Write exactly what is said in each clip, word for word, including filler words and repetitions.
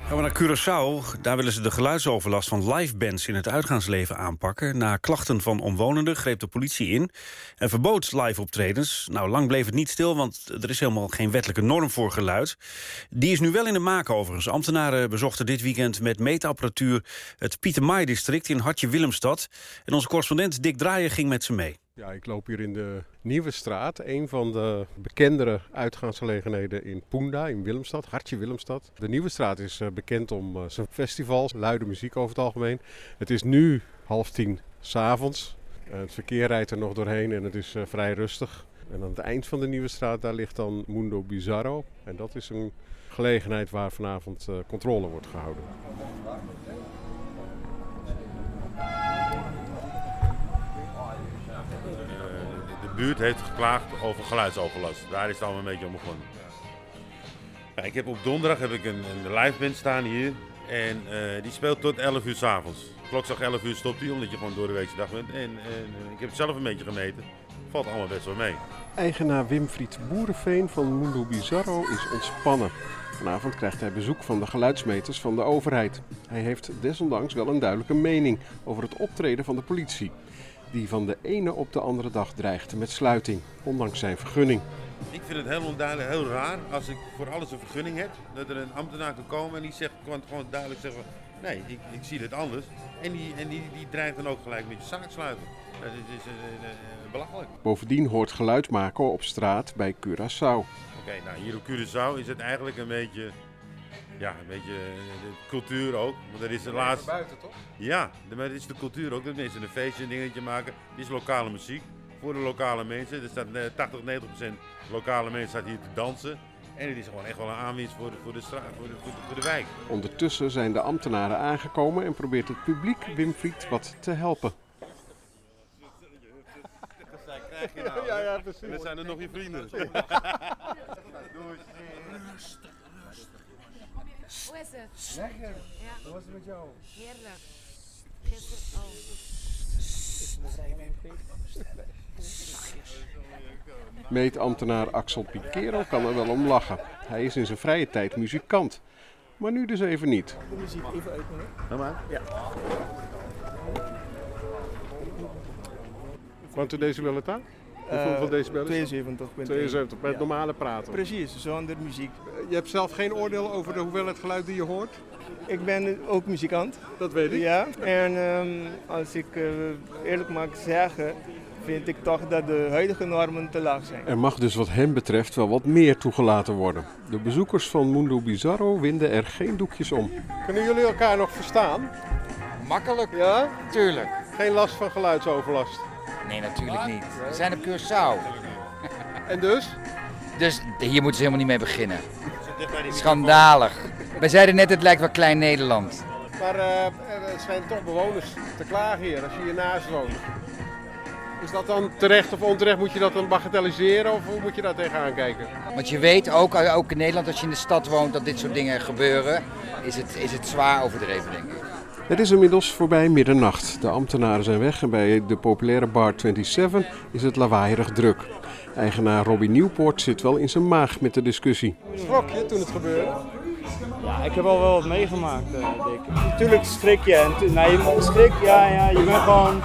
Gaan we naar Curaçao. Daar willen ze de geluidsoverlast van livebands in het uitgaansleven aanpakken. Na klachten van omwonenden greep de politie in en verbood live optredens. Nou, lang bleef het niet stil, want er is helemaal geen wettelijke norm voor geluid. Die is nu wel in de maak overigens. Ambtenaren bezochten dit weekend met meetapparatuur het Pietermaai-district in Hartje-Willemstad. En onze correspondent Dick Draaier ging met ze mee. Ja, ik loop hier in de Nieuwe Straat, een van de bekendere uitgaansgelegenheden in Poenda, in Willemstad, Hartje-Willemstad. De Nieuwe Straat is uh, bekend om uh, zijn festivals, luide muziek over het algemeen. Het is nu half tien 's avonds. Uh, het verkeer rijdt er nog doorheen en het is uh, vrij rustig. En aan het eind van de Nieuwe Straat, daar ligt dan Mundo Bizarro. En dat is een gelegenheid waar vanavond uh, controle wordt gehouden. De buurt heeft geklaagd over geluidsoverlast. Daar is het allemaal een beetje om begonnen. Ja, ik heb op donderdag heb ik een, een liveband staan hier. En uh, die speelt tot elf uur 's avonds. Klokslag elf uur stopt hij, omdat je gewoon door de weekse dag bent. En, en uh, ik heb het zelf een beetje gemeten. Valt allemaal best wel mee. Eigenaar Wimfried Boerenveen van Mundo Bizarro is ontspannen. Vanavond krijgt hij bezoek van de geluidsmeters van de overheid. Hij heeft desondanks wel een duidelijke mening over het optreden van de politie. Die van de ene op de andere dag dreigde met sluiting, ondanks zijn vergunning. Ik vind het heel onduidelijk, heel raar als ik voor alles een vergunning heb, dat er een ambtenaar kan komen en die zegt, kan gewoon duidelijk zeggen, nee, ik, ik zie dit anders. En die, en die, die dreigt dan ook gelijk met je zaak sluiten. Dat is uh, uh, uh, belachelijk. Bovendien hoort geluid maken op straat bij Curaçao. Oké, okay, nou hier op Curaçao is het eigenlijk een beetje, ja, een beetje de cultuur ook. Want er is de laatste. Buiten toch? Ja, maar het is de cultuur ook. Dat mensen een feestje, een dingetje maken. Dit is lokale muziek voor de lokale mensen. Er staat tachtig, negentig procent lokale mensen staat hier te dansen. En het is gewoon echt wel een aanwinst voor de, voor de, straat, voor de, voor de, voor de wijk. Ondertussen zijn de ambtenaren aangekomen en probeert het publiek Wimfried wat te helpen. Krijg je nou, ja, ja, precies. We zijn er nog je vrienden. Doei. Rustig, rustig. Hoe is het? Lekker. Ja. Hoe was het met jou? Heerlijk. Gisteren ook. Meetambtenaar Axel Piquero kan er wel om lachen. Hij is in zijn vrije tijd muzikant. Maar nu dus even niet. De muziek even uit, meneer. Nou maar. Ja. Quanto decibel het aan? Hoeveel decibel is tweeënzeventig. tweeënzeventig, met ja. normale praten. Precies, zonder muziek. Je hebt zelf geen oordeel over de hoeveelheid geluid die je hoort? Ik ben ook muzikant. Dat weet ik. Ja, en um, als ik uh, eerlijk mag zeggen, vind ik toch dat de huidige normen te laag zijn. Er mag dus wat hem betreft wel wat meer toegelaten worden. De bezoekers van Mundo Bizarro winden er geen doekjes om. Kunnen jullie elkaar nog verstaan? Makkelijk, Ja? tuurlijk. Geen last van geluidsoverlast. Nee, natuurlijk niet. We zijn op Curaçao. En dus? Dus hier moeten ze helemaal niet mee beginnen. Schandalig. Wij zeiden net, het lijkt wel klein Nederland. Maar uh, er zijn toch bewoners te klagen hier als je hiernaast woont. Is dat dan terecht of onterecht? Moet je dat dan bagatelliseren of hoe moet je daar tegenaan kijken? Want je weet ook, ook in Nederland, als je in de stad woont, dat dit soort dingen gebeuren, is het, is het zwaar overdreven, denk ik. Het is inmiddels voorbij middernacht. De ambtenaren zijn weg en bij de populaire bar zevenentwintig is het lawaaierig druk. Eigenaar Robbie Nieuwpoort zit wel in zijn maag met de discussie. Schrok je toen het gebeurde? Ja, ik heb al wel wat meegemaakt, uh, Dick. Natuurlijk schrik je. En tu- nou, je schrik, ja, ja, je bent gewoon...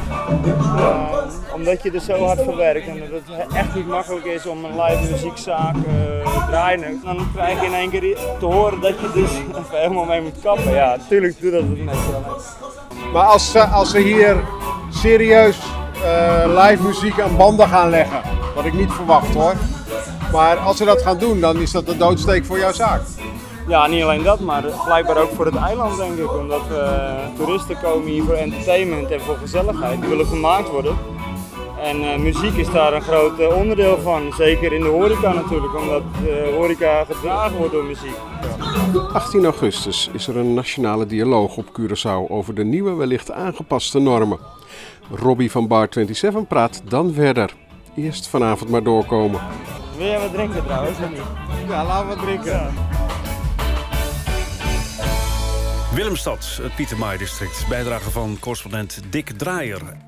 Uh, omdat je er zo hard verwerkt en dat het echt niet makkelijk is om een live muziekzaak uh, te draaien. Dan krijg je in één keer te horen dat je dus even helemaal mee moet kappen. Ja, natuurlijk doet dat het met je wel. Maar als ze, als ze hier serieus uh, live muziek aan banden gaan leggen, wat ik niet verwacht hoor. Maar als ze dat gaan doen, dan is dat de doodsteek voor jouw zaak. Ja, niet alleen dat, maar blijkbaar ook voor het eiland denk ik. Omdat uh, toeristen komen hier voor entertainment en voor gezelligheid. Die willen gemaakt worden. En uh, muziek is daar een groot uh, onderdeel van. Zeker in de horeca natuurlijk, omdat de uh, horeca gedragen wordt door muziek. achttien augustus is er een nationale dialoog op Curaçao over de nieuwe, wellicht aangepaste normen. Robbie van bar zevenentwintig praat dan verder. Eerst vanavond maar doorkomen. Wil jij wat drinken trouwens, of niet? Ja, laten we wat drinken. Ja. Willemstad, het Pietermaai-district. Bijdrage van correspondent Dick Draaier.